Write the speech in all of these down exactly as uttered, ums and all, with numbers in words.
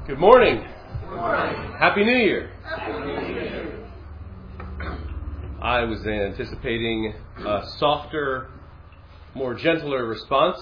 Good morning. Good morning. Happy New Year. Happy New Year. I was anticipating a softer, more gentler response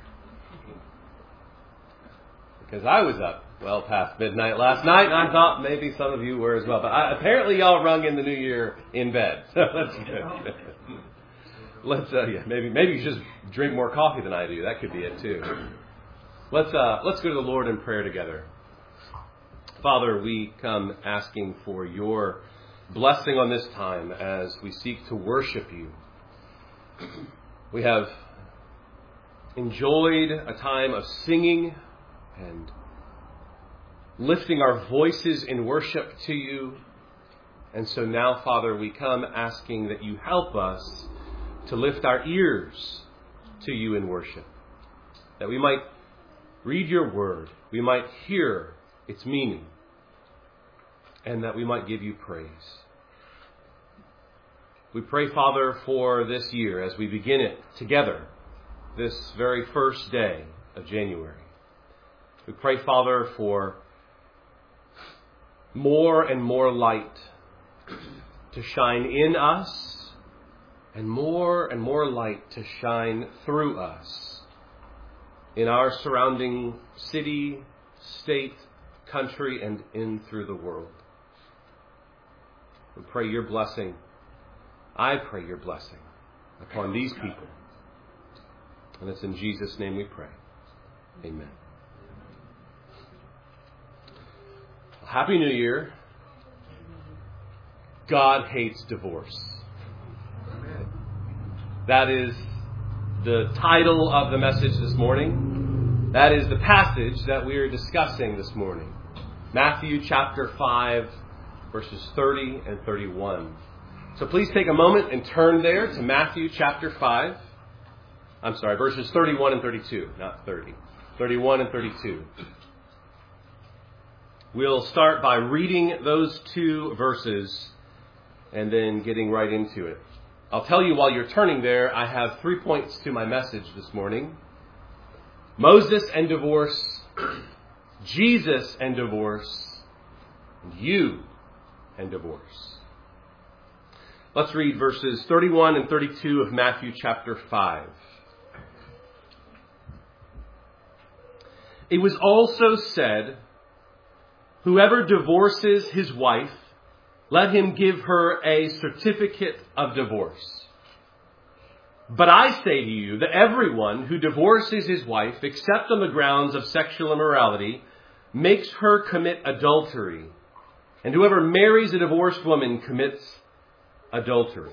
because I was up well past midnight last night, and I thought maybe some of you were as well. But I, apparently y'all rung in the New Year in bed, so that's good. Let's uh, yeah, maybe maybe you just drink more coffee than I do. That could be it too. Let's uh, let's go to the Lord in prayer together. Father, we come asking for your blessing on this time as we seek to worship you. We have enjoyed a time of singing and lifting our voices in worship to you. And so now, Father, we come asking that you help us to lift our ears to you in worship, that we might read your word, we might hear its meaning, and that we might give you praise. We pray, Father, for this year as we begin it together, this very first day of January. We pray, Father, for more and more light to shine in us and more and more light to shine through us in our surrounding city, state, country, and in through the world. We pray your blessing. I pray your blessing upon these people. And it's in Jesus' name we pray. Amen. Happy New Year. God hates divorce. That is the title of the message this morning. That is the passage that we are discussing this morning. Matthew chapter five, verses thirty and thirty-one. So please take a moment and turn there to Matthew chapter five. I'm sorry, verses thirty-one and thirty-two, not thirty. thirty-one and thirty-two. We'll start by reading those two verses and then getting right into it. I'll tell you while you're turning there, I have three points to my message this morning. Moses and divorce, Jesus and divorce, and you and divorce. Let's read verses thirty-one and thirty-two of Matthew chapter five. It was also said, whoever divorces his wife, let him give her a certificate of divorce. But I say to you that everyone who divorces his wife, except on the grounds of sexual immorality, makes her commit adultery. And whoever marries a divorced woman commits adultery.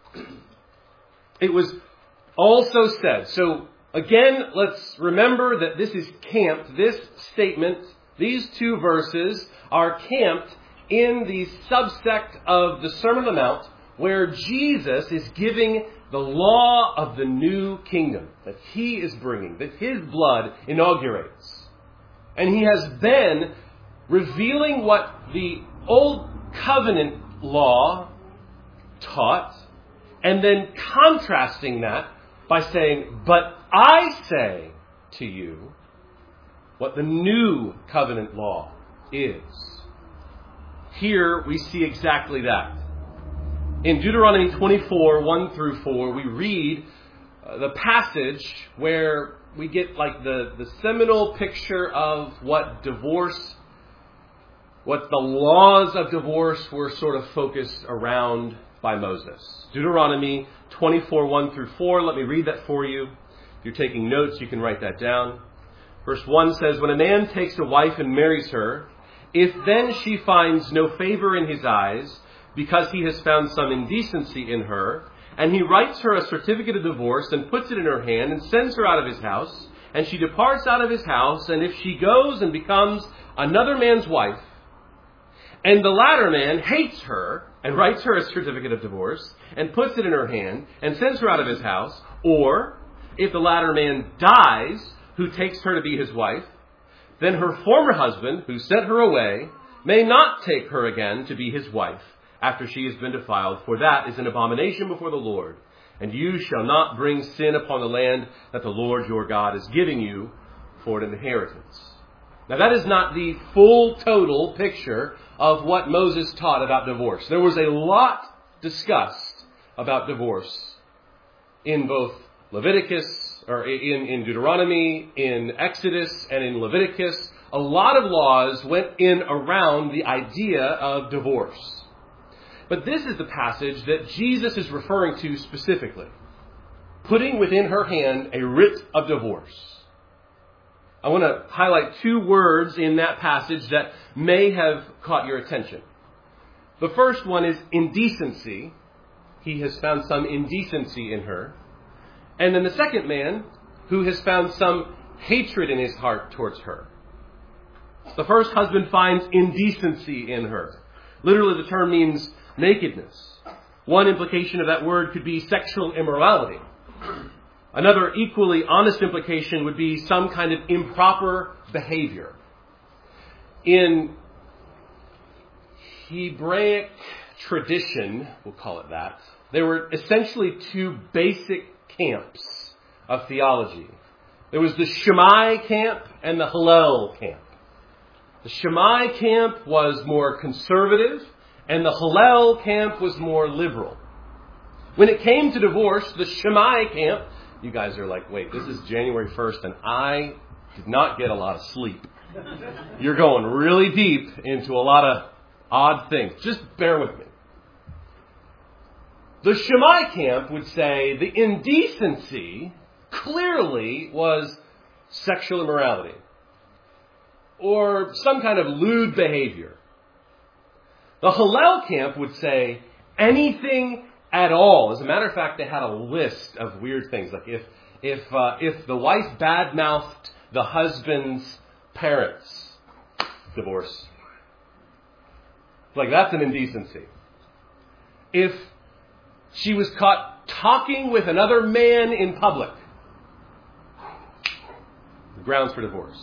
It was also said. So again, let's remember that this is camped. This statement, these two verses are camped in the subsect of the Sermon on the Mount, where Jesus is giving the law of the new kingdom that he is bringing, that his blood inaugurates. And he has been revealing what the Old Covenant law taught, and then contrasting that by saying, but I say to you what the new covenant law is. Here we see exactly that. In Deuteronomy twenty-four, one through four, we read uh, the passage where we get like the, the seminal picture of what divorce, what the laws of divorce were sort of focused around by Moses. Deuteronomy twenty-four, one through four. Let me read that for you. If you're taking notes, you can write that down. Verse one says, when a man takes a wife and marries her, if then she finds no favor in his eyes, because he has found some indecency in her, and he writes her a certificate of divorce and puts it in her hand and sends her out of his house, and she departs out of his house, and if she goes and becomes another man's wife, and the latter man hates her and writes her a certificate of divorce and puts it in her hand and sends her out of his house, or if the latter man dies who takes her to be his wife, then her former husband, who sent her away, may not take her again to be his wife after she has been defiled, for that is an abomination before the Lord. And you shall not bring sin upon the land that the Lord your God is giving you for an inheritance. Now that is not the full total picture of what Moses taught about divorce. There was a lot discussed about divorce in both Leviticus, or in, in Deuteronomy, in Exodus, and in Leviticus. A lot of laws went in around the idea of divorce. But this is the passage that Jesus is referring to specifically. Putting within her hand a writ of divorce. I want to highlight two words in that passage that may have caught your attention. The first one is indecency. He has found some indecency in her. And then the second man who has found some hatred in his heart towards her. The first husband finds indecency in her. Literally, the term means nakedness. One implication of that word could be sexual immorality. Another equally honest implication would be some kind of improper behavior. In Hebraic tradition, we'll call it that, there were essentially two basic camps of theology. There was the Shammai camp and the Hillel camp. The Shammai camp was more conservative, and the Hillel camp was more liberal. When it came to divorce, the Shammai camp, you guys are like, wait, this is January first, and I did not get a lot of sleep. You're going really deep into a lot of odd things. Just bear with me. The Shammai camp would say the indecency clearly was sexual immorality or some kind of lewd behavior. The Hillel camp would say anything at all. As a matter of fact, they had a list of weird things. Like if if uh, if the wife badmouthed the husband's parents, divorce. Like that's an indecency. If she was caught talking with another man in public, grounds for divorce.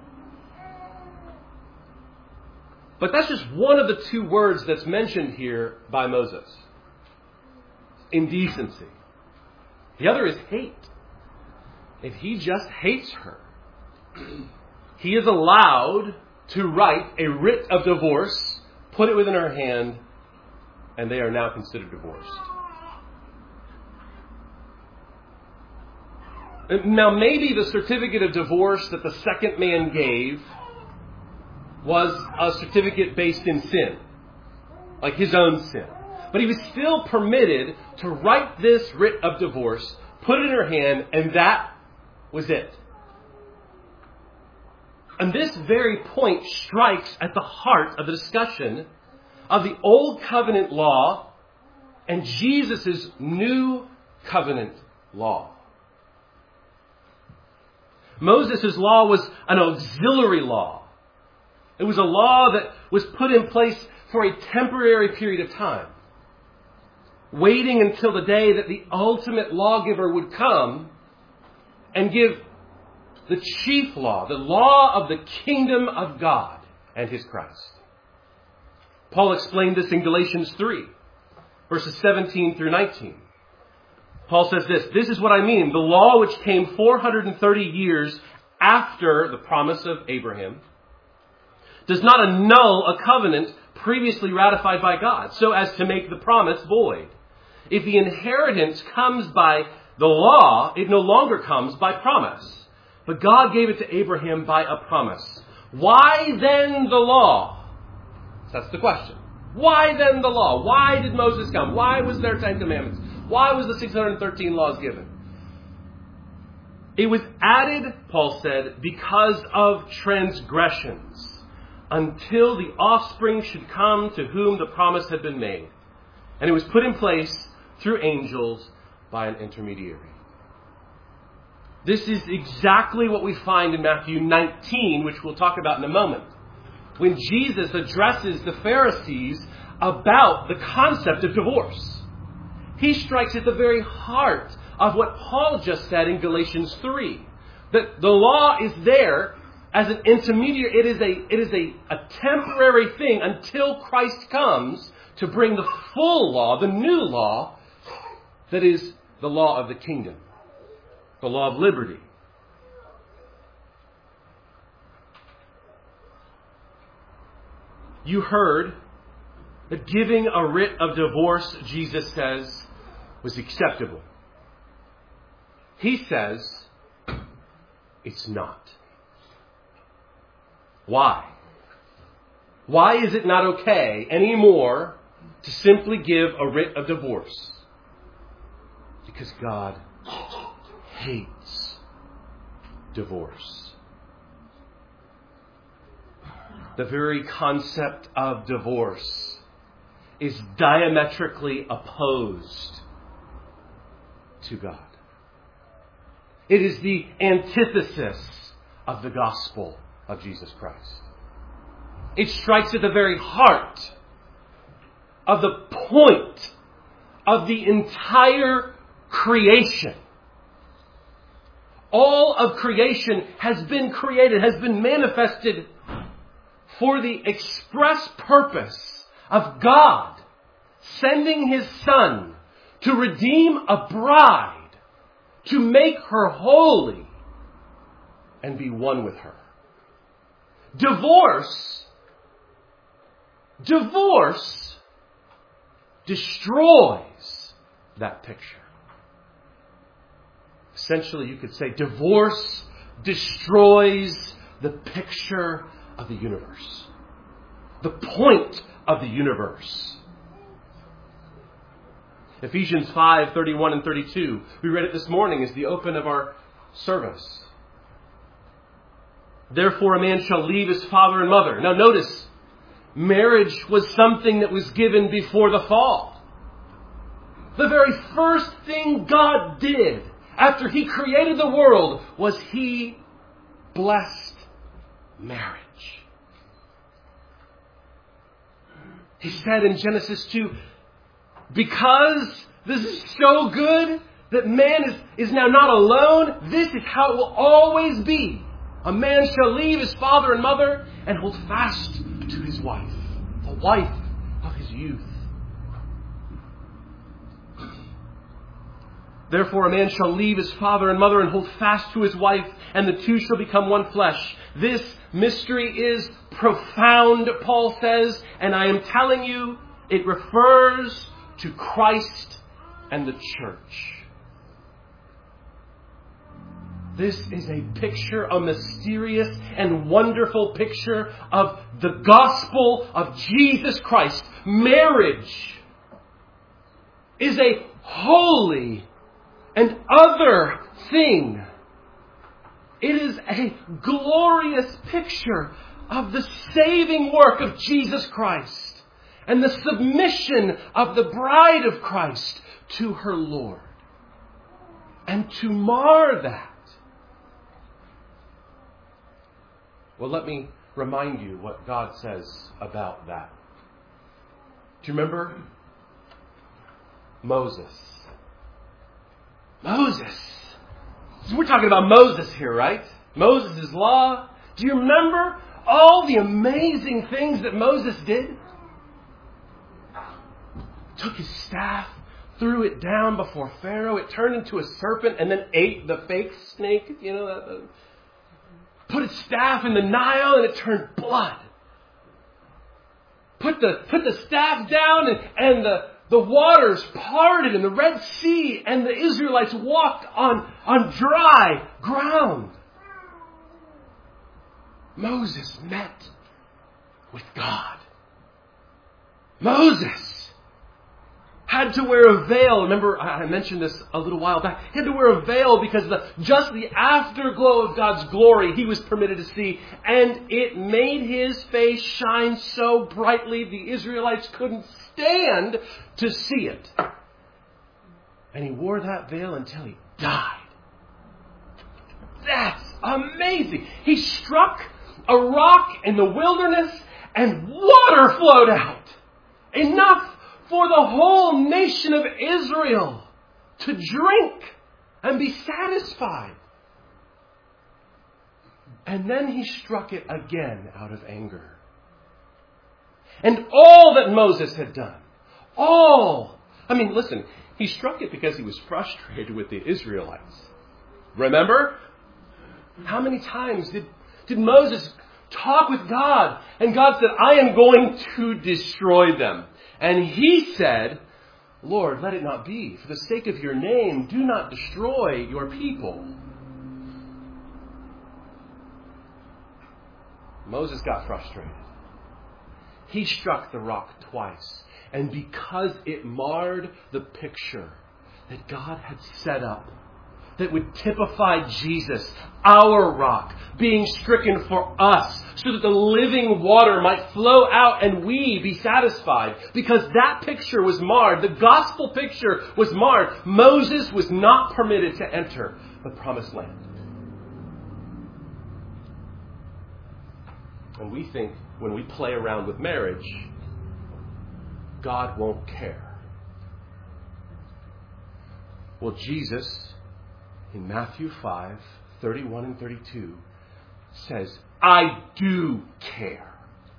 But that's just one of the two words that's mentioned here by Moses. Indecency. The other is hate. If he just hates her, he is allowed to write a writ of divorce, put it within her hand, and they are now considered divorced. Now, maybe the certificate of divorce that the second man gave was a certificate based in sin, like his own sin. But he was still permitted to write this writ of divorce, put it in her hand, and that was it. And this very point strikes at the heart of the discussion of the Old Covenant law and Jesus' New Covenant law. Moses' law was an auxiliary law. It was a law that was put in place for a temporary period of time, waiting until the day that the ultimate lawgiver would come and give the chief law, the law of the kingdom of God and His Christ. Paul explained this in Galatians three, verses seventeen through nineteen. Paul says this, "This is what I mean. The law which came four hundred thirty years after the promise of Abraham does not annul a covenant previously ratified by God, so as to make the promise void. If the inheritance comes by the law, it no longer comes by promise. But God gave it to Abraham by a promise. Why then the law?" That's the question. Why then the law? Why did Moses come? Why was there Ten Commandments? Why was the six hundred thirteen laws given? It was added, Paul said, because of transgressions, until the offspring should come to whom the promise had been made. And it was put in place through angels by an intermediary. This is exactly what we find in Matthew nineteen, which we'll talk about in a moment, when Jesus addresses the Pharisees about the concept of divorce. He strikes at the very heart of what Paul just said in Galatians three. That the law is there as an intermediary. It is a, it is a, a temporary thing until Christ comes to bring the full law, the new law, that is the law of the kingdom, the law of liberty. you heard that giving a writ of divorce, Jesus says, was acceptable. He says, it's not. Why? Why is it not okay anymore to simply give a writ of divorce? Because God hates divorce. The very concept of divorce is diametrically opposed to God. It is the antithesis of the gospel of Jesus Christ. It strikes at the very heart of the point of the entire creation. All of creation has been created, has been manifested for the express purpose of God sending His Son to redeem a bride, to make her holy and be one with her. Divorce, divorce destroys that picture. Essentially, you could say divorce destroys the picture of the universe. The point of the universe. Ephesians five, thirty-one and thirty-two. We read it this morning as the open of our service. Therefore a man shall leave his father and mother. Now notice, marriage was something that was given before the fall. The very first thing God did after He created the world was He blessed marriage. He said in Genesis two, because this is so good that man is, is now not alone, this is how it will always be. A man shall leave his father and mother and hold fast to his wife, the wife of his youth. Therefore a man shall leave his father and mother and hold fast to his wife, and the two shall become one flesh. This mystery is profound, Paul says, and I am telling you, it refers to Christ and the church. This is a picture, a mysterious and wonderful picture of the gospel of Jesus Christ. Marriage is a holy and other thing. It is a glorious picture of the saving work of Jesus Christ and the submission of the bride of Christ to her Lord. And to mar that, well, let me remind you what God says about that. Do you remember Moses? Moses. We're talking about Moses here, right? Moses' law. Do you remember all the amazing things that Moses did? Took his staff, threw it down before Pharaoh. It turned into a serpent and then ate the fake snake. You know, that, that. Put its staff in the Nile and it turned blood. Put the put the staff down and, and the, the waters parted in the Red Sea and the Israelites walked on, on dry ground. Moses met with God. Moses had to wear a veil. Remember, I mentioned this a little while back. He had to wear a veil because the, just the afterglow of God's glory he was permitted to see. And it made his face shine so brightly the Israelites couldn't stand to see it. And he wore that veil until he died. That's amazing. He struck a rock in the wilderness and water flowed out. Enough for the whole nation of Israel to drink and be satisfied. And then he struck it again out of anger. And all that Moses had done, all, I mean, listen, he struck it because he was frustrated with the Israelites. Remember? How many times did, did Moses talk with God. And God said, I am going to destroy them. And he said, Lord, let it not be. For the sake of your name, do not destroy your people. Moses got frustrated. He struck the rock twice. And because it marred the picture that God had set up, that would typify Jesus, our rock, being stricken for us, so that the living water might flow out and we be satisfied. Because that picture was marred. The gospel picture was marred. Moses was not permitted to enter the promised land. And we think when we play around with marriage, God won't care. Well, Jesus, in Matthew five, thirty-one and thirty-two, says, I do care.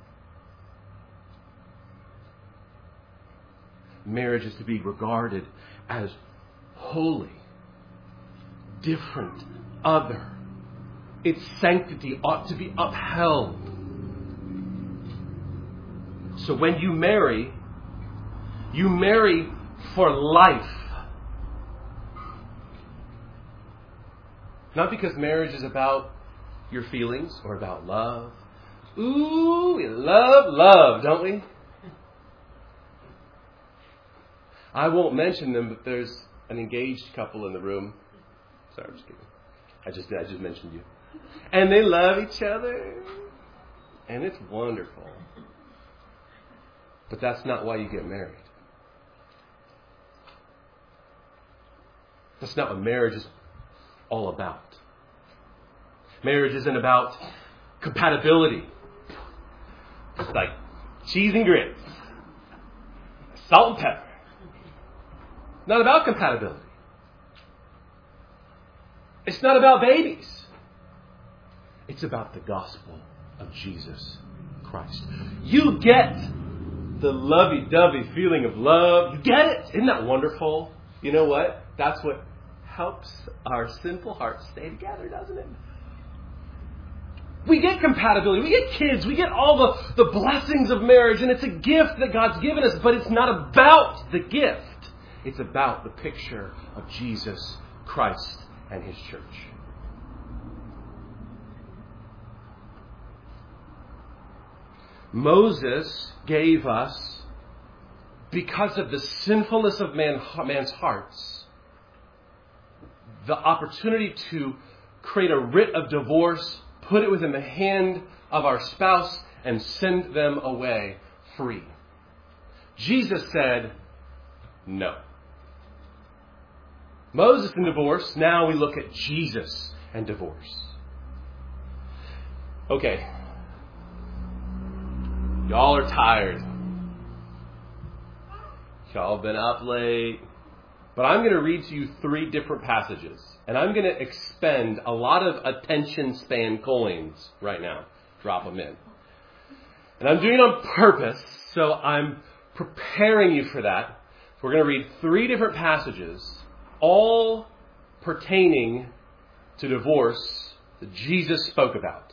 Marriage is to be regarded as holy, different, other. Its sanctity ought to be upheld. So when you marry, you marry for life. Not because marriage is about your feelings or about love. Ooh, we love love, don't we? I won't mention them, but there's an engaged couple in the room. Sorry, I'm just kidding. I just did. I just mentioned you. And they love each other. And it's wonderful. But that's not why you get married. That's not what marriage is all about. Marriage isn't about compatibility. It's like cheese and grits, salt and pepper. Not about compatibility. It's not about babies. It's about the gospel of Jesus Christ. You get the lovey-dovey feeling of love. You get it. Isn't that wonderful? You know what? That's what helps our sinful hearts stay together, doesn't it? We get compatibility. We get kids. We get all the, the blessings of marriage. And it's a gift that God's given us. But it's not about the gift. It's about the picture of Jesus Christ and His church. Moses gave us, because of the sinfulness of man, man's hearts, the opportunity to create a writ of divorce, put it within the hand of our spouse, and send them away free. Jesus said, no. Moses and divorce. Now we look at Jesus and divorce. Okay. Y'all are tired. Y'all have been up late. But I'm going to read to you three different passages. And I'm going to expend a lot of attention span coins right now. Drop them in. And I'm doing it on purpose, so I'm preparing you for that. We're going to read three different passages, all pertaining to divorce that Jesus spoke about.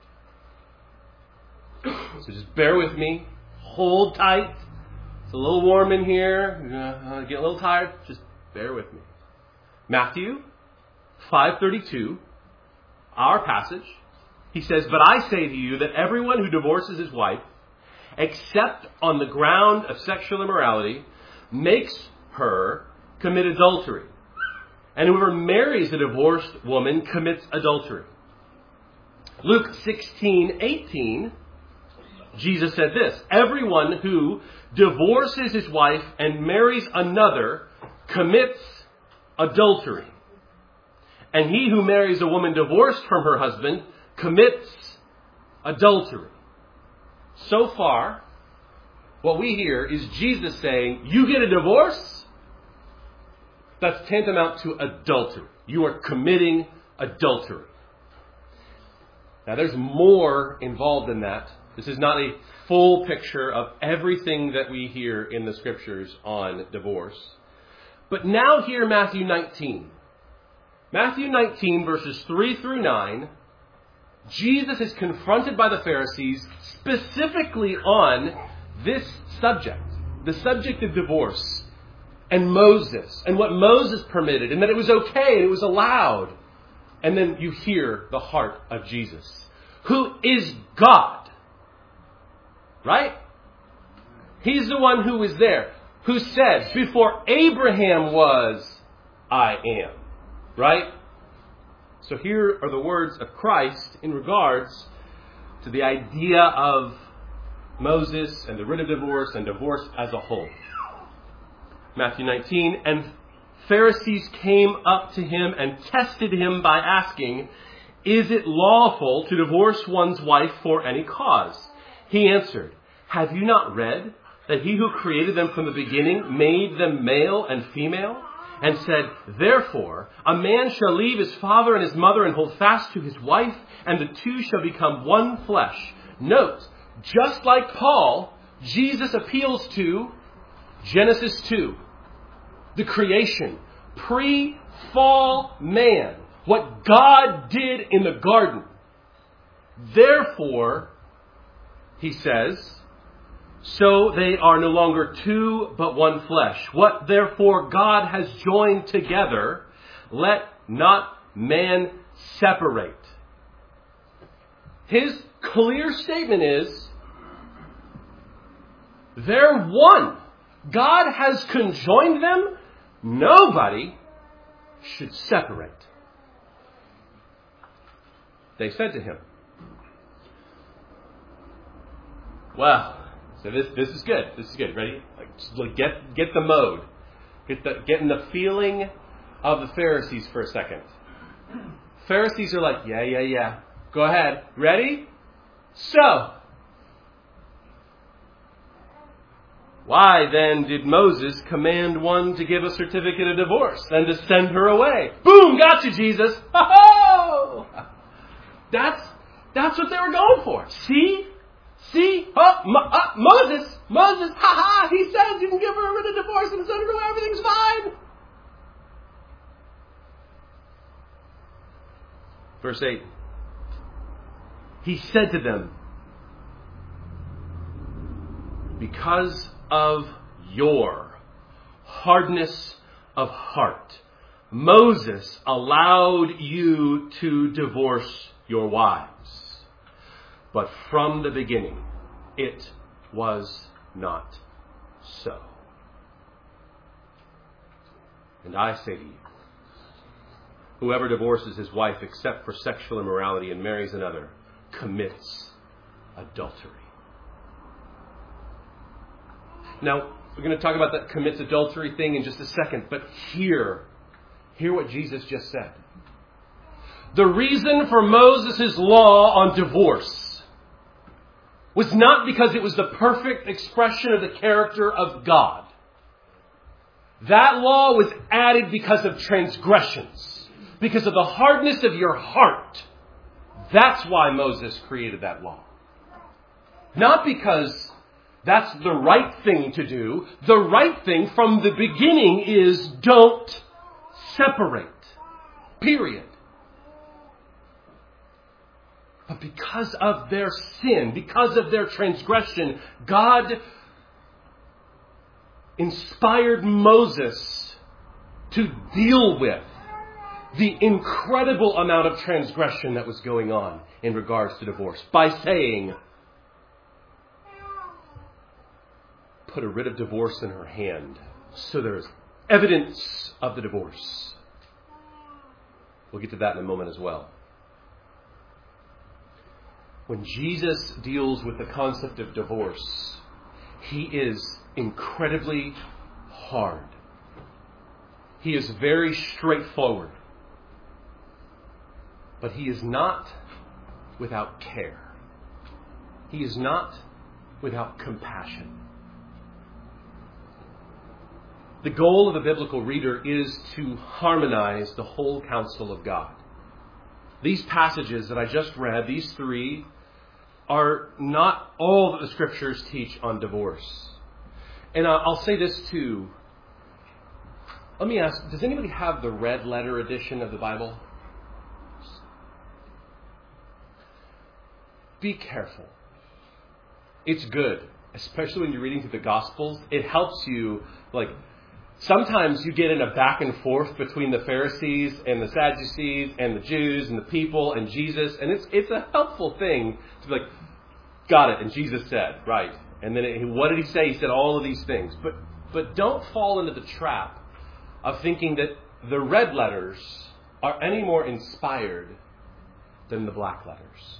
So just bear with me. Hold tight. It's a little warm in here. You're going to get a little tired. Just bear with me. Matthew five thirty-two, our passage. He says, but I say to you that everyone who divorces his wife, except on the ground of sexual immorality, makes her commit adultery. And whoever marries a divorced woman commits adultery. Luke sixteen eighteen, Jesus said this, everyone who divorces his wife and marries another commits adultery. And he who marries a woman divorced from her husband commits adultery. So far, what we hear is Jesus saying, you get a divorce, that's tantamount to adultery. You are committing adultery. Now, there's more involved in that. This is not a full picture of everything that we hear in the scriptures on divorce. But now hear Matthew nineteen. Matthew nineteen, verses three through nine. Jesus is confronted by the Pharisees specifically on this subject, the subject of divorce and Moses and what Moses permitted and that it was okay and it was allowed. And then you hear the heart of Jesus, who is God, right? He's the one who was there, who said, before Abraham was, I am, right? So here are the words of Christ in regards to the idea of Moses and the writ of divorce and divorce as a whole. Matthew nineteen, and Pharisees came up to him and tested him by asking, is it lawful to divorce one's wife for any cause? He answered, have you not read that he who created them from the beginning made them male and female? And said, therefore, a man shall leave his father and his mother and hold fast to his wife, and the two shall become one flesh. Note, just like Paul, Jesus appeals to Genesis two, the creation, pre-fall man, what God did in the garden. Therefore, he says, so they are no longer two, but one flesh. What therefore God has joined together, let not man separate. His clear statement is, they're one. God has conjoined them. Nobody should separate. They said to him, well, so this this is good. This is good. Ready? Like, just like get get the mode. Get the get in the feeling of the Pharisees for a second. Pharisees are like, yeah, yeah, yeah. Go ahead. Ready? So, why then did Moses command one to give a certificate of divorce and to send her away? Boom! Got you, Jesus. Ho-ho! That's that's what they were going for. See? See? Oh, Mo- uh, Moses! Moses! Ha-ha! He says you can give her a writ of divorce and send her away. Everything's fine. Verse eight. He said to them, because of your hardness of heart, Moses allowed you to divorce your wives. But from the beginning, it was not so. And I say to you, whoever divorces his wife except for sexual immorality and marries another commits adultery. Now, we're going to talk about that commits adultery thing in just a second, but hear, hear what Jesus just said. The reason for Moses' law on divorce was not because it was the perfect expression of the character of God. That law was added because of transgressions, because of the hardness of your heart. That's why Moses created that law. Not because that's the right thing to do. The right thing from the beginning is don't separate. Period. But because of their sin, because of their transgression, God inspired Moses to deal with the incredible amount of transgression that was going on in regards to divorce by saying, put a writ of divorce in her hand so there is evidence of the divorce. We'll get to that in a moment as well. When Jesus deals with the concept of divorce, he is incredibly hard. He is very straightforward. But he is not without care. He is not without compassion. The goal of a biblical reader is to harmonize the whole counsel of God. These passages that I just read, these three, are not all that the Scriptures teach on divorce. And I'll say this too. Let me ask, does anybody have the red letter edition of the Bible? be careful. It's good, especially when you're reading through the Gospels. It helps you, like, sometimes you get in a back and forth between the Pharisees and the Sadducees and the Jews and the people and Jesus. And it's it's a helpful thing to be like, got it, and Jesus said, right. And then it, what did he say? He said all of these things. But but don't fall into the trap of thinking that the red letters are any more inspired than the black letters.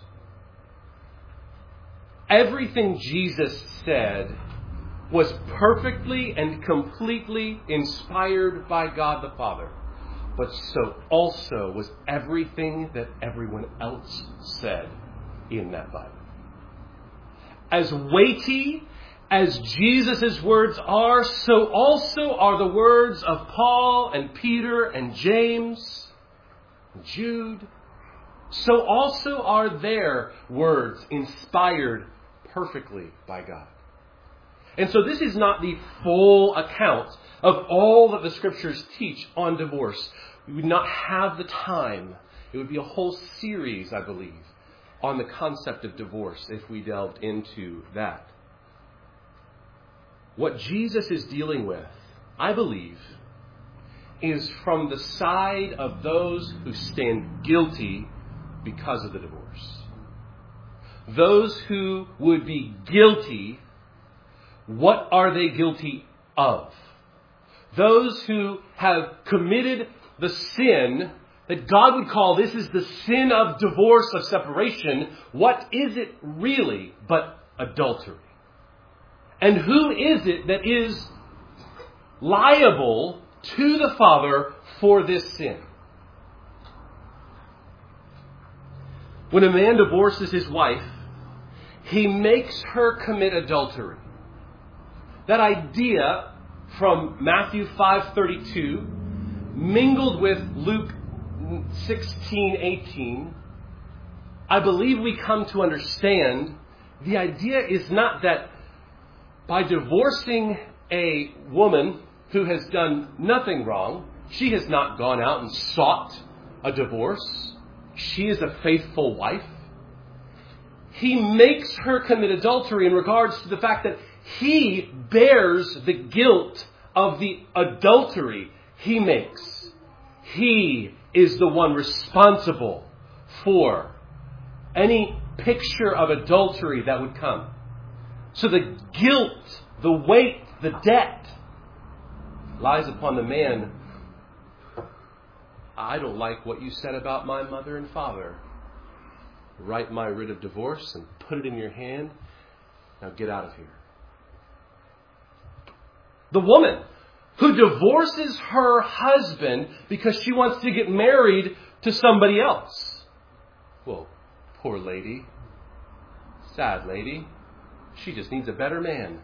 Everything Jesus said was perfectly and completely inspired by God the Father. But so also was everything that everyone else said in that Bible. As weighty as Jesus' words are, so also are the words of Paul and Peter and James and Jude. So also are their words inspired perfectly by God. And so this is not the full account of all that the Scriptures teach on divorce. We would not have the time. It would be a whole series, I believe, on the concept of divorce if we delved into that. What Jesus is dealing with, I believe, is from the side of those who stand guilty because of the divorce. Those who would be guilty, what are they guilty of? Those who have committed the sin that God would call, this is the sin of divorce, of separation. What is it really but adultery? And who is it that is liable to the Father for this sin? When a man divorces his wife, he makes her commit adultery. That idea from Matthew five thirty-two, mingled with Luke sixteen eighteen, I believe we come to understand the idea is not that by divorcing a woman who has done nothing wrong, she has not gone out and sought a divorce. She is a faithful wife. He makes her commit adultery in regards to the fact that he bears the guilt of the adultery he makes. He is the one responsible for any picture of adultery that would come. So the guilt, the weight, the debt lies upon the man. I don't like what you said about my mother and father. Write my writ of divorce and put it in your hand. Now get out of here. The woman who divorces her husband because she wants to get married to somebody else. Well, poor lady. Sad lady. She just needs a better man.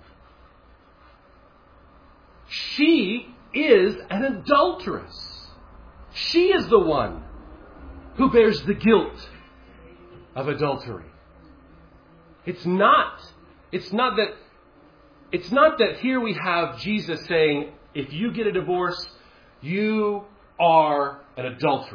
She is an adulteress. She is the one who bears the guilt of adultery. It's not, it's not that, it's not that here we have Jesus saying, if you get a divorce, you are an adulterer.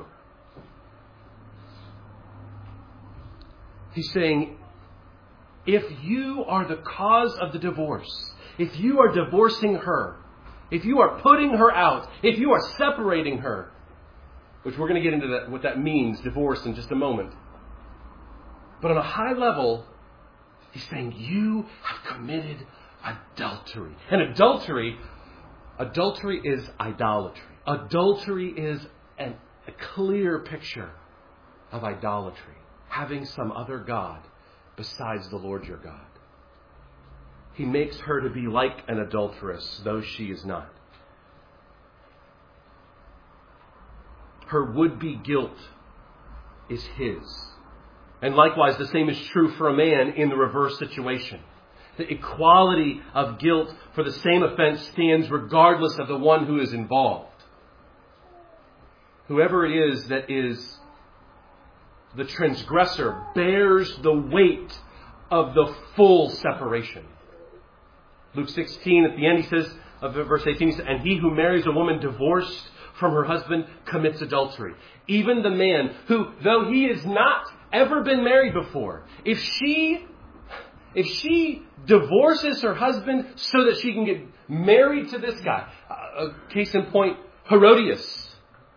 He's saying, if you are the cause of the divorce, if you are divorcing her, if you are putting her out, if you are separating her, which we're going to get into that, what that means, divorce, in just a moment. But on a high level, he's saying you have committed adultery. And adultery, adultery is idolatry. Adultery is an, a clear picture of idolatry. Having some other God besides the Lord your God. He makes her to be like an adulteress, though she is not. Her would-be guilt is his. And likewise, the same is true for a man in the reverse situation. The equality of guilt for the same offense stands regardless of the one who is involved. Whoever it is that is the transgressor bears the weight of the full separation. Luke sixteen, at the end, he says, of verse eighteen, he says, and he who marries a woman divorced from her husband commits adultery. Even the man who, though he has not ever been married before, if she, if she divorces her husband so that she can get married to this guy, uh, case in point, Herodias,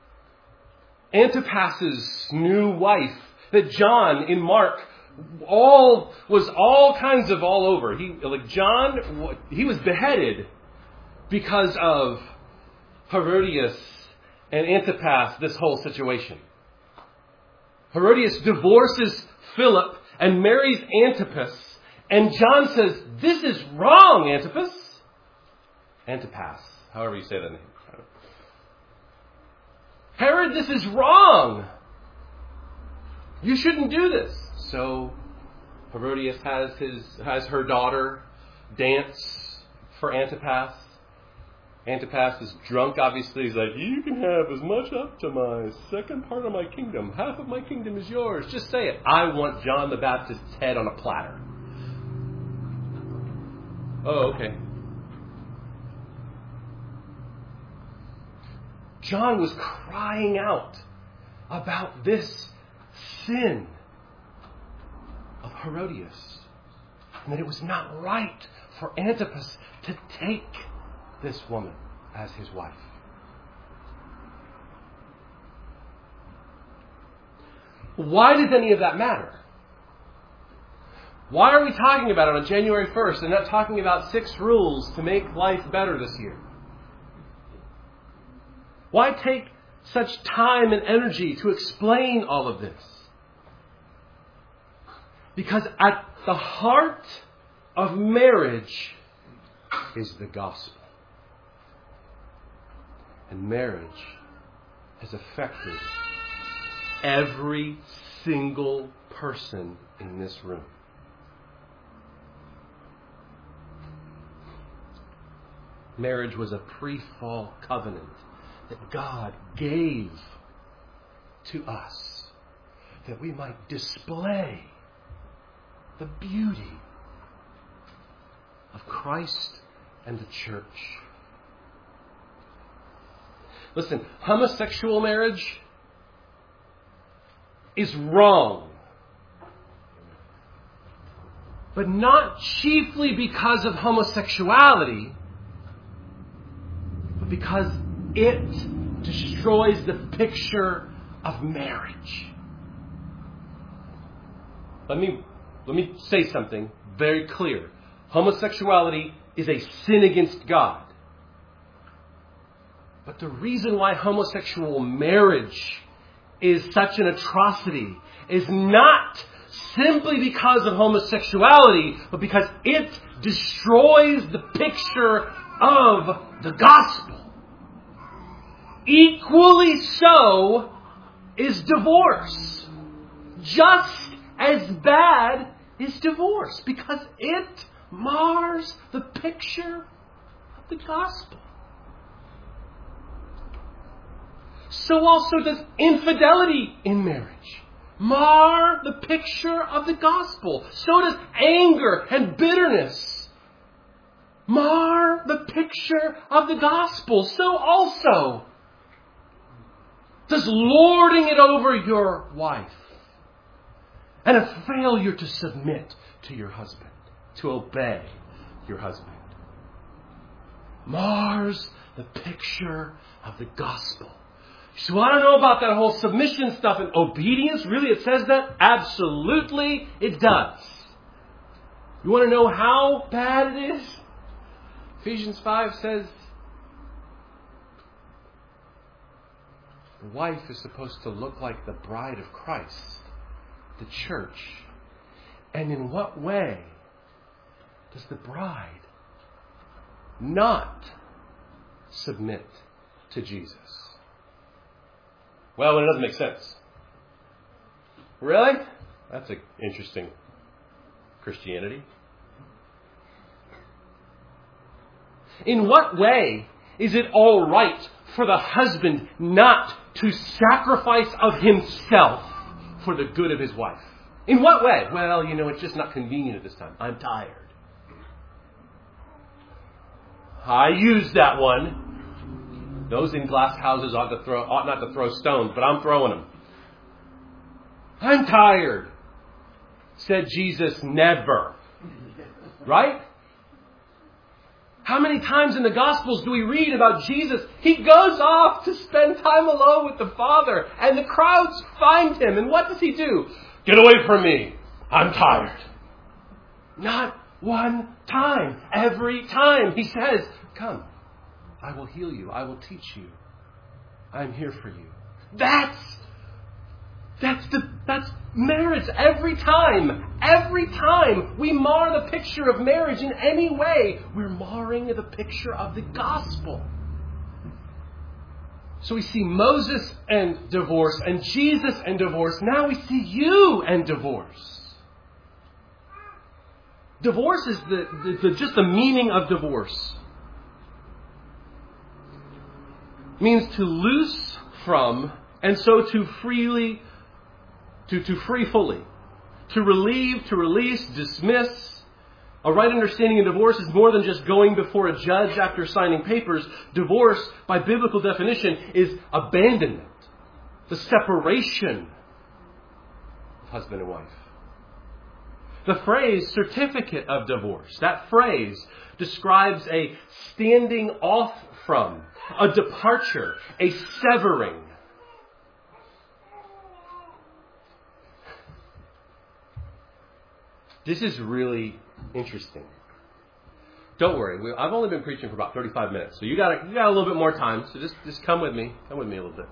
Antipas's new wife, that John in Mark all was all kinds of all over. He like John, he was beheaded because of Herodias and Antipas, this whole situation. Herodias divorces Philip and marries Antipas, and John says, "This is wrong, Antipas." Antipas, however you say that name. Herod, this is wrong. You shouldn't do this. So Herodias has his has her daughter dance for Antipas. Antipas is drunk, obviously. He's like, "You can have as much up to my second part of my kingdom. Half of my kingdom is yours. Just say it. I want John the Baptist's head on a platter." Oh, okay. John was crying out about this sin of Herodias, and that it was not right for Antipas to take this woman as his wife. Why does any of that matter? Why are we talking about it on January first and not talking about six rules to make life better this year? Why take such time and energy to explain all of this? Because at the heart of marriage is the gospel. And marriage has affected every single person in this room. Marriage was a pre-fall covenant that God gave to us, that we might display the beauty of Christ and the church. Listen, homosexual marriage is wrong, but not chiefly because of homosexuality, but because it destroys the picture of marriage. Let me let me say something very clear. Homosexuality is a sin against God. But the reason why homosexual marriage is such an atrocity is not simply because of homosexuality, but because it destroys the picture of the gospel. Equally so is divorce. Just as bad is divorce, because it mars the picture of the gospel. So also does infidelity in marriage mar the picture of the gospel. So does anger and bitterness mar the picture of the gospel. So also does lording it over your wife and a failure to submit to your husband, to obey your husband, mars the picture of the gospel. So I don't know about that whole submission stuff and obedience. Really, it says that? Absolutely, it does. You want to know how bad it is? Ephesians five says the wife is supposed to look like the bride of Christ, the church. And in what way does the bride not submit to Jesus? Well, when it doesn't make sense. Really? That's an interesting Christianity. In what way is it all right for the husband not to sacrifice of himself for the good of his wife? In what way? Well, you know, it's just not convenient at this time. I'm tired. I used that one. Those in glass houses ought to throw, ought not to throw stones, but I'm throwing them. I'm tired, said Jesus. Never. Right? How many times in the Gospels do we read about Jesus? He goes off to spend time alone with the Father, and the crowds find him. And what does he do? Get away from me. I'm tired. Not one time. Every time he says, come, I will heal you. I will teach you. I'm here for you. That's That's the that's marriage every time. Every time we mar the picture of marriage in any way, we're marring the picture of the gospel. So we see Moses and divorce and Jesus and divorce. Now we see you and divorce. Divorce is the, the, the just the meaning of divorce. It means to loose from and so to freely To, to free fully, to relieve, to release, dismiss. A right understanding of divorce is more than just going before a judge after signing papers. Divorce, by biblical definition, is abandonment, the separation of husband and wife. The phrase certificate of divorce, that phrase describes a standing off from, a departure, a severing. This is really interesting. Don't worry. We, I've only been preaching for about thirty-five minutes. So you got you got a little bit more time. So just, just come with me. Come with me a little bit.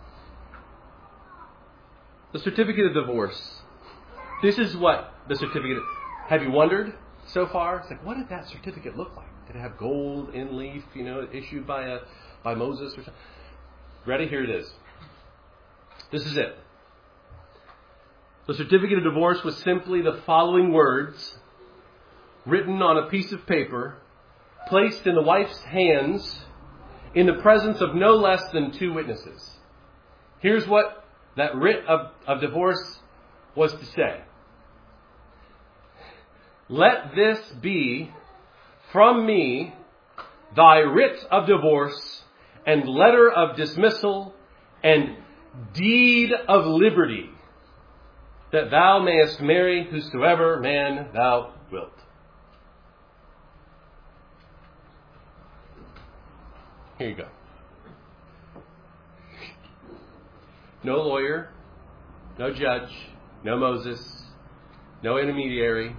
The certificate of divorce. This is what the certificate... Have you wondered so far? It's like, what did that certificate look like? Did it have gold in leaf, you know, issued by a by Moses or something? Ready? Here it is. This is it. The certificate of divorce was simply the following words written on a piece of paper, placed in the wife's hands in the presence of no less than two witnesses. Here's what that writ of, of divorce was to say. Let this be from me thy writ of divorce and letter of dismissal and deed of liberty, that thou mayest marry whosoever man thou wilt. Here you go. No lawyer, no judge, no Moses, no intermediary,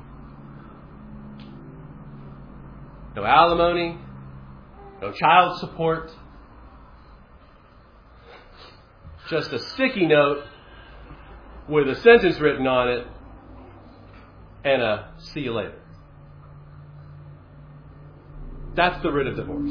no alimony, no child support, just a sticky note with a sentence written on it, and a see you later. That's the writ of divorce.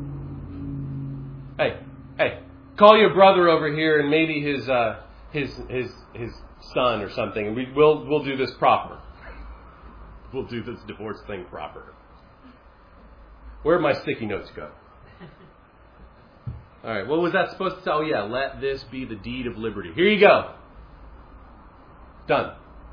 Hey, hey, call your brother over here and maybe his uh, his his his son or something, and we, we'll we'll do this proper. We'll do this divorce thing proper. Where'd my sticky notes go? All right, what was that supposed to say? Oh yeah, let this be the deed of liberty. Here you go. Done.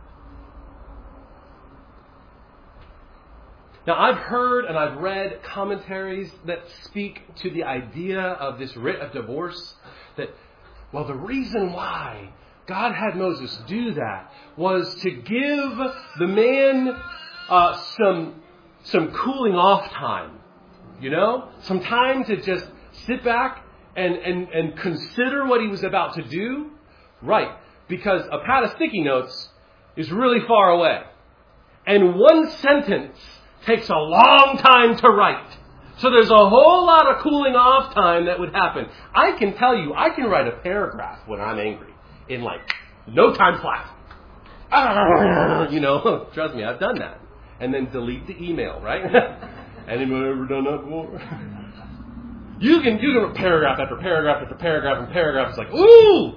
Now, I've heard and I've read commentaries that speak to the idea of this writ of divorce. That, well, the reason why God had Moses do that was to give the man uh, some some cooling off time. You know? Some time to just sit back and, and, and consider what he was about to do. Right. Because a pad of sticky notes is really far away. And one sentence takes a long time to write. So there's a whole lot of cooling off time that would happen. I can tell you, I can write a paragraph when I'm angry in like no time flat. You know, trust me, I've done that. And then delete the email, right? Anyone ever done that before? You can, you can paragraph after paragraph after paragraph and paragraph. It's like, ooh!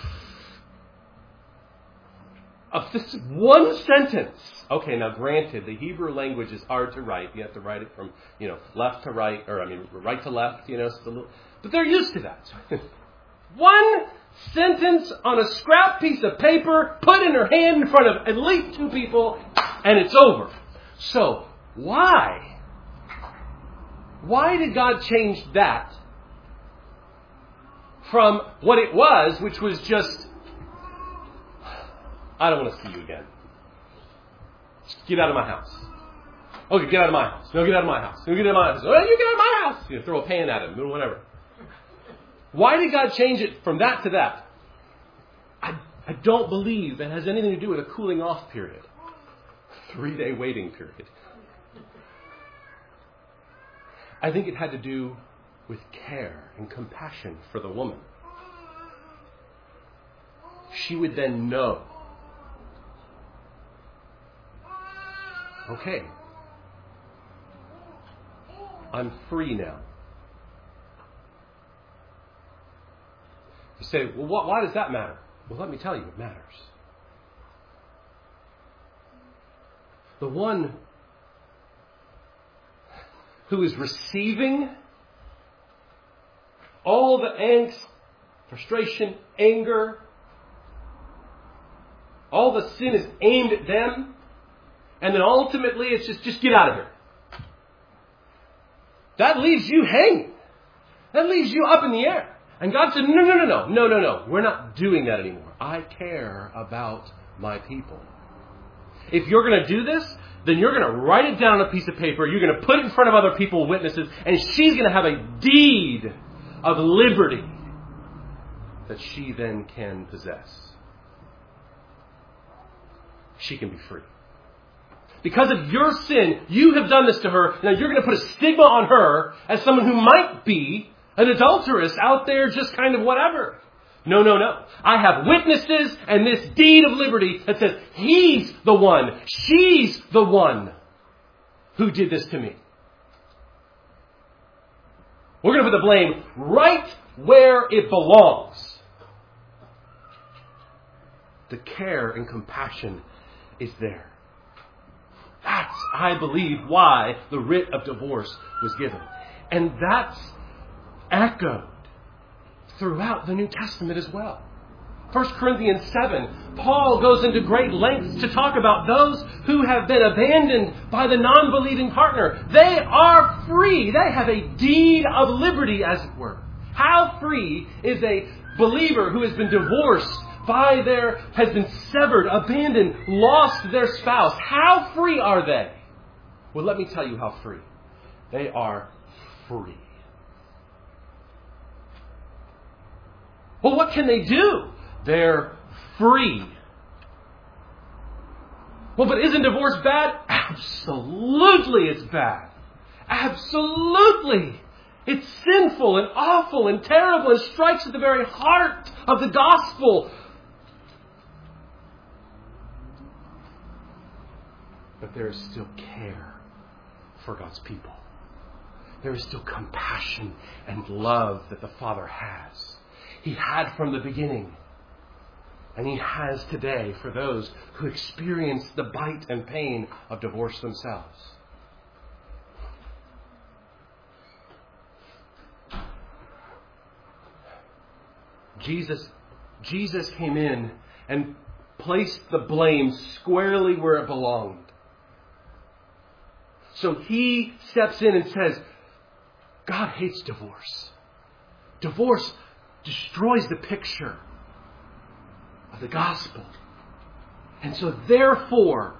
Of this one sentence. Okay, now granted, the Hebrew language is hard to write. You have to write it from, you know, left to right, or I mean, right to left, you know. So little, but they're used to that. One sentence on a scrap piece of paper, put in her hand in front of at least two people, and it's over. So, why? Why did God change that from what it was, which was just, I don't want to see you again. Just get out of my house. Okay, get out of my house. No, get out of my house. No, get out of my house. Oh, you get out of my house. You know, throw a pan at him or whatever. Why did God change it from that to that? I, I don't believe it has anything to do with a cooling off period. Three-day waiting period. I think it had to do with care and compassion for the woman. She would then know, okay, I'm free now. You say, well, what, why does that matter? Well, let me tell you, it matters. The one who is receiving all the angst, frustration, anger, all the sin is aimed at them, and then ultimately it's just, just get out of here. That leaves you hanging. That leaves you up in the air. And God said, no, no, no, no, no, no, no. We're not doing that anymore. I care about my people. If you're going to do this, then you're going to write it down on a piece of paper. You're going to put it in front of other people, witnesses, and she's going to have a deed of liberty that she then can possess. She can be free. Because of your sin, you have done this to her. Now you're going to put a stigma on her as someone who might be an adulteress out there just kind of whatever. No, no, no. I have witnesses and this deed of liberty that says he's the one, she's the one who did this to me. We're going to put the blame right where it belongs. The care and compassion is there. That's, I believe, why the writ of divorce was given. And that's echoed throughout the New Testament as well. First Corinthians seven, Paul goes into great lengths to talk about those who have been abandoned by the non-believing partner. They are free. They have a deed of liberty, as it were. How free is a believer who has been divorced by their, has been severed, abandoned, lost their spouse? How free are they? Well, let me tell you how free. They are free. Well, what can they do? They're free. Well, but isn't divorce bad? Absolutely it's bad. Absolutely. It's sinful and awful and terrible and strikes at the very heart of the gospel. But there is still care for God's people. There is still compassion and love that the Father has. He had from the beginning. And He has today for those who experience the bite and pain of divorce themselves. Jesus, Jesus came in and placed the blame squarely where it belonged. So He steps in and says, God hates divorce. Divorce destroys the picture of the gospel. And so therefore,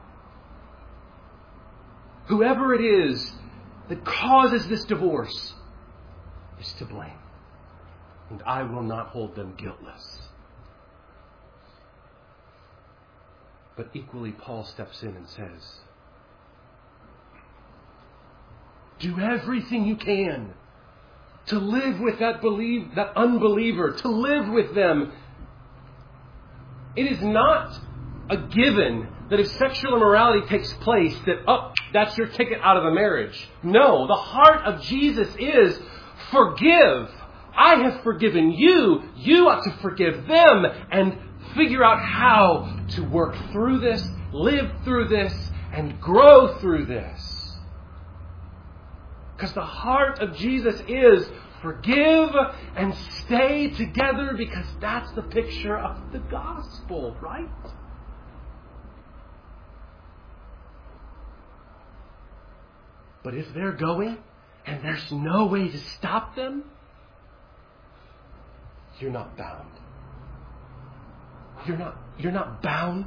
whoever it is that causes this divorce is to blame. And I will not hold them guiltless. But equally, Paul steps in and says, do everything you can to live with that believe that unbeliever, to live with them. It is not a given that if sexual immorality takes place, that, oh, that's your ticket out of the marriage. No, the heart of Jesus is forgive. I have forgiven you. You ought to forgive them and figure out how to work through this, live through this, and grow through this. Because the heart of Jesus is forgive and stay together, because that's the picture of the gospel, right? But if they're going and there's no way to stop them, you're not bound. You're not, you're not bound.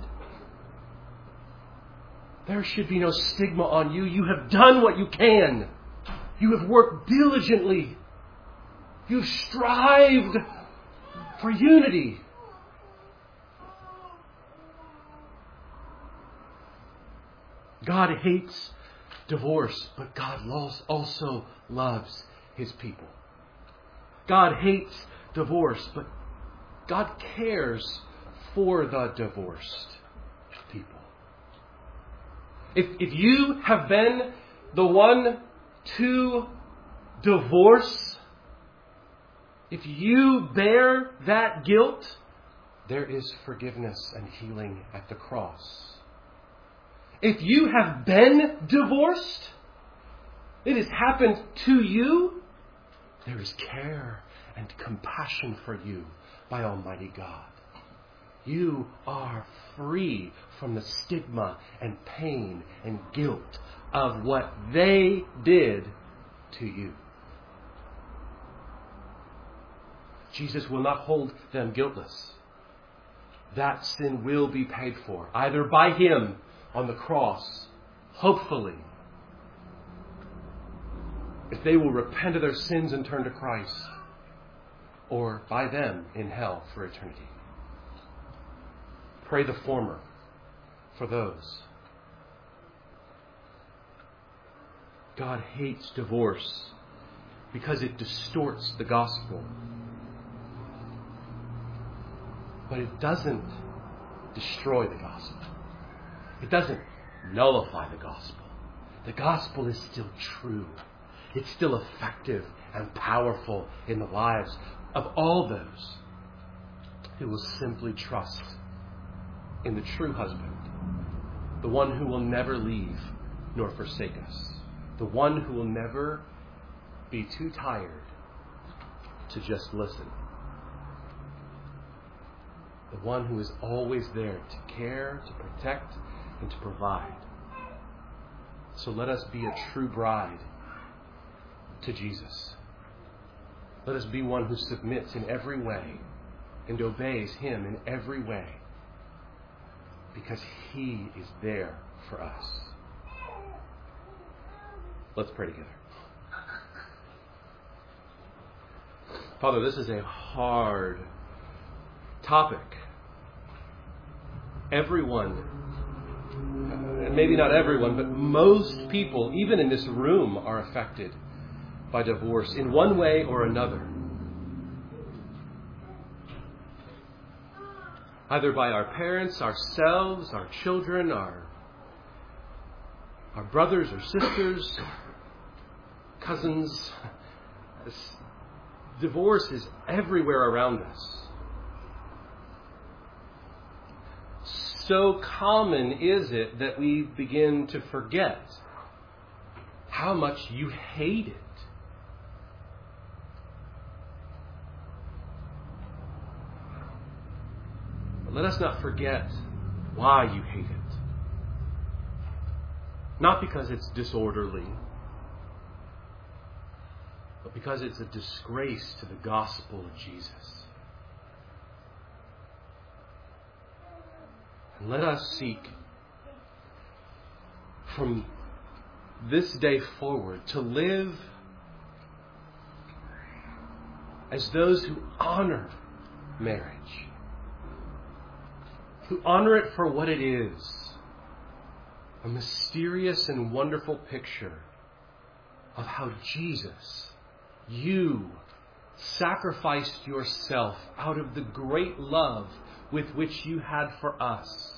There should be no stigma on you. You have done what you can. You have worked diligently. You've strived for unity. God hates divorce, but God also loves His people. God hates divorce, but God cares for the divorced people. If, if you have been the one to divorce, if you bear that guilt, there is forgiveness and healing at the cross. If you have been divorced, it has happened to you, there is care and compassion for you by Almighty God. You are free from the stigma and pain and guilt of what they did to you. Jesus will not hold them guiltless. That sin will be paid for, either by Him on the cross, hopefully, if they will repent of their sins and turn to Christ, or by them in hell for eternity. Pray the former for those. God hates divorce because it distorts the gospel. But it doesn't destroy the gospel. It doesn't nullify the gospel. The gospel is still true. It's still effective and powerful in the lives of all those who will simply trust in the true husband, the one who will never leave nor forsake us, the one who will never be too tired to just listen, the one who is always there to care, to protect, and to provide. So let us be a true bride to Jesus. Let us be one who submits in every way and obeys Him in every way, because He is there for us. Let's pray together. Father, this is a hard topic. Everyone, maybe not everyone, but most people, even in this room, are affected by divorce in one way or another. Either by our parents, ourselves, our children, our, our brothers or sisters, cousins. Divorce is everywhere around us. So common is it that we begin to forget how much you hate it. But let us not forget why you hate it. Not because it's disorderly, but because it's a disgrace to the gospel of Jesus. And let us seek from this day forward to live as those who honor marriage, who honor it for what it is, a mysterious and wonderful picture of how Jesus, you sacrificed yourself out of the great love with which you had for us.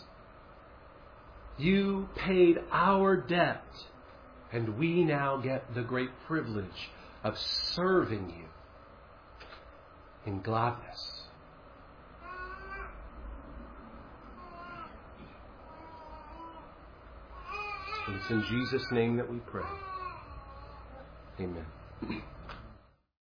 You paid our debt, and we now get the great privilege of serving you in gladness. And it's in Jesus' name that we pray. Amen.